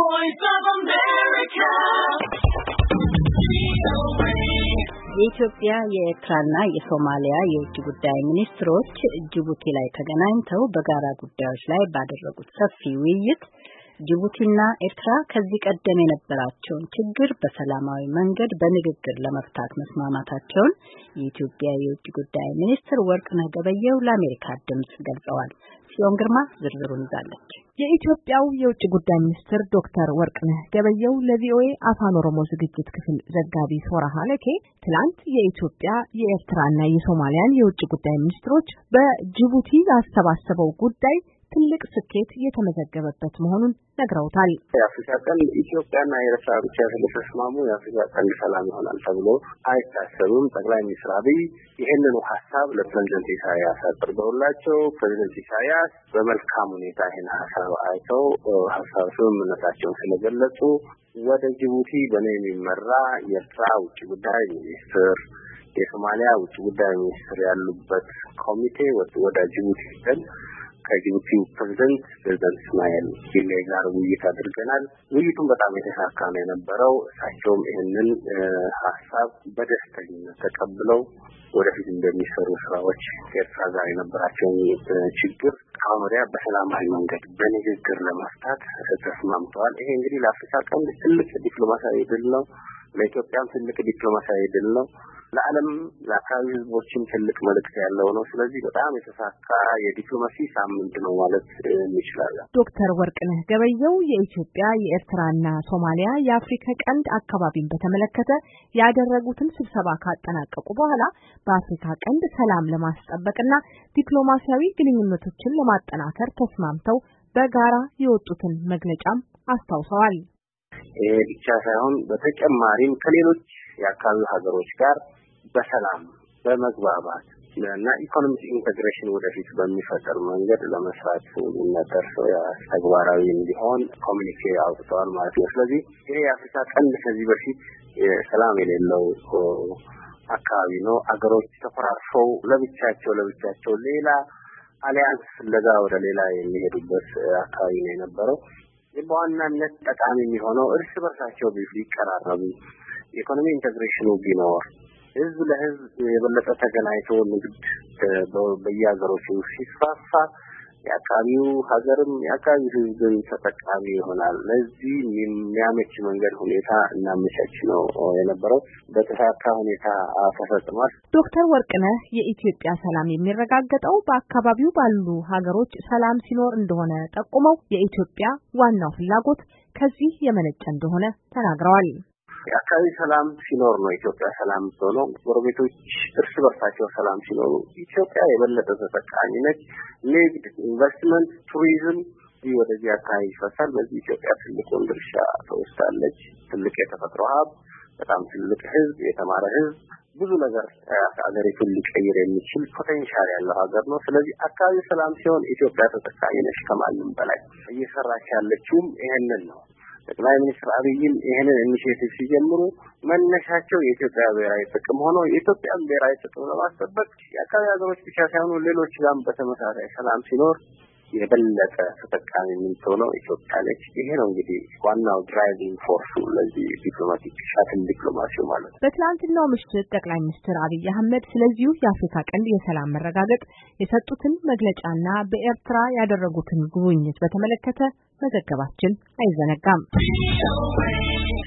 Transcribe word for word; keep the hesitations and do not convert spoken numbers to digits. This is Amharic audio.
Voice of America. የኢትዮጵያ የኤርትራና የሶማሊያ የውጭ ጉዳይ ሚኒስትሮች ጅቡቲ ላይ ተገናኝተው በጋራ ጉዳዮች ላይ ባደረጉት ሰፊ ውይይት ጅቡቲና ኤርትራ ከዚህ ቀደም የነበራቸውን ችግር በሰላማዊ መንገድ በንግግር ለመፍታት መስማማታቸውን የኢትዮጵያ የውጭ ጉዳይ ሚኒስትር ወርቅነህ ገበየሁ ለአሜሪካ ድምጽ ገልጸዋል። ጽዮን ግርማ ዝርዝሩን ይዛለች። የኢትዮጵያው የውጭ ጉዳይ ሚኒስትር ዶክተር ወርቅነህ ገበየሁ ለቪኦኤ አፋን ኦሮሞ ዝግጅት ክፍል ዘጋቢ ሶራ ሀለኬ ትላንት የኢትዮጵያ የኤርትራና የሶማሊያን የውጭ ጉዳይ ሚኒስትሮች በጅቡቲ ያሰባሰበው ጉዳይ ትልቅ ስኬት የተመዘገበበት መሆኑን ነግረውታል። የአፍሪካ ቀንድ ኢትዮጵያና ኤርትራ ብቻ ስለተስማሙ የአፍሪካ ቀንድ ሰላም ይሆናል ተብሎ አይታሰብም። ጠቅላይ ሚኒስትር አብይ ይህንኑ ሀሳብ ለፕሬዝዳንት ኢሳያስ አቅርበውላቸው ፕሬዝዳንት ኢሳያስ በመልካም ሁኔታ ይህን ሀሳብ አይተው ሀሳብ ስምምነታቸውን ስለገለጹ ወደ ጅቡቲ በእኔ የሚመራ የኤርትራ ውጭ ጉዳይ ሚኒስትር የሶማሊያ ውጭ ጉዳይ ሚኒስትር ያሉበት ኮሚቴ ወደ ጅቡቲ ሄደን ከጅቡቲ ፕሬዝዳንት ፕሬዝዳንት እስማኤል ጊሌ ጋር ውይይት አድርገናል። ውይይቱም በጣም የተሳካ ነው የነበረው። እሳቸውም ይህንን ሀሳብ በደስተኝነት ተቀብለው ወደፊት እንደሚሰሩ ስራዎች ከኤርትራ ጋር የነበራቸውን ችግር ከአሁን ወዲያ በሰላማዊ መንገድ በንግግር ለመፍታት ተስማምተዋል። ይሄ እንግዲህ ለአፍሪካ ቀንድ ትልቅ ዲፕሎማሲያዊ ድል ነው። ለኢትዮጵያም ትልቅ ዲፕሎማሲያዊ ድል ነው። ለዓለም ለአካባቢ ህዝቦችም ትልቅ መልእክት ያለው ነው። ስለዚህ በጣም የተሳካ የዲፕሎማሲ ሳምንት ነው ማለት እንችላለን። ዶክተር ወርቅነህ ገበየሁ የኢትዮጵያ የኤርትራና ሶማሊያ የአፍሪካ ቀንድ አካባቢን በተመለከተ ያደረጉትን ስብሰባ ካጠናቀቁ በኋላ በአፍሪካ ቀንድ ሰላም ለማስጠበቅና ዲፕሎማሲያዊ ግንኙነቶችን ለማጠናከር ተስማምተው በጋራ የወጡትን መግለጫም አስታውሰዋል። ይሄ ብቻ ሳይሆን በተጨማሪም ከሌሎች የአካባቢ ሀገሮች ጋር በሰላም በመግባባት እና ኢኮኖሚክ ኢንተግሬሽን ወደፊት በሚፈጠር መንገድ ለመስራት የሚመደርሰው ተግባራዊ እንዲሆን ኮሚኒኬ አውጥተዋል ማለት ነው። ስለዚህ ይሄ የአፍሪካ ቀንድ ከዚህ በፊት ሰላም የሌለው አካባቢ ነው። አገሮች ተፈራርፈው ለብቻቸው ለብቻቸው ሌላ አሊያንስ ፍለጋ ወደ ሌላ የሚሄዱበት አካባቢ ነው የነበረው። በዋናነት ጠቃሚ የሚሆነው እርስ በርሳቸው ቢቀራረቡ ኢኮኖሚ ኢንተግሬሽኑ ቢኖር ህዝብ ለህዝብ የበለጠ ተገናኝቶ ንግድ በየሀገሮቹ ሲስፋፋ የአካባቢው ሀገርም የአካባቢው ህዝብም ተጠቃሚ ይሆናል። ለዚህ የሚያመች መንገድ ሁኔታ እናመቻች ነው የነበረው። በተሳካ ሁኔታ ተፈጽሟል። ዶክተር ወርቅነህ የኢትዮጵያ ሰላም የሚረጋገጠው በአካባቢው ባሉ ሀገሮች ሰላም ሲኖር እንደሆነ ጠቁመው የኢትዮጵያ ዋናው ፍላጎት ከዚህ የመነጨ እንደሆነ ተናግረዋል። የአካባቢ ሰላም ሲኖር ነው ኢትዮጵያ ሰላም ሆኖ ጎረቤቶች እርስ በርሳቸው ሰላም ሲኖሩ ኢትዮጵያ የበለጠ ተጠቃሚ ነች። ንግድ፣ ኢንቨስትመንት፣ ቱሪዝም ወደዚህ አካባቢ ይፈሳል። በዚህ ኢትዮጵያ ትልቁን ድርሻ ትወስዳለች። ትልቅ የተፈጥሮ ሀብት፣ በጣም ትልቅ ህዝብ፣ የተማረ ህዝብ፣ ብዙ ነገር አገሪቱን ሊቀይር የሚችል ፖቴንሻል ያለው ሀገር ነው። ስለዚህ አካባቢ ሰላም ሲሆን ኢትዮጵያ ተጠቃሚ ነች ከማንም በላይ። እየሰራች ያለችውም ይሄንን ነው። ጠቅላይ ሚኒስትር አብይም ይሄንን ኢኒሺዬቲቭ ሲጀምሩ መነሻቸው የኢትዮጵያ ብሔራዊ ጥቅም ሆኖ የኢትዮጵያን ብሔራዊ ጥቅም ለማስጠበቅ የአካባቢ ሀገሮች ብቻ ሳይሆኑ ሌሎች ጋርም በተመሳሳይ ሰላም ሲኖር የበለጠ ተጠቃሚ የምትሆነው ኢትዮጵያ ነች። ይሄ ነው እንግዲህ ዋናው ድራይቪንግ ፎርሱ ለዚህ ዲፕሎማቲክ ሻትል ዲፕሎማሲው ማለት ነው። በትላንትናው ምሽት ጠቅላይ ሚኒስትር አብይ አህመድ ስለዚሁ የአፍሪካ ቀንድ የሰላም መረጋገጥ የሰጡትን መግለጫና በኤርትራ ያደረጉትን ጉብኝት በተመለከተ መዘገባችን አይዘነጋም።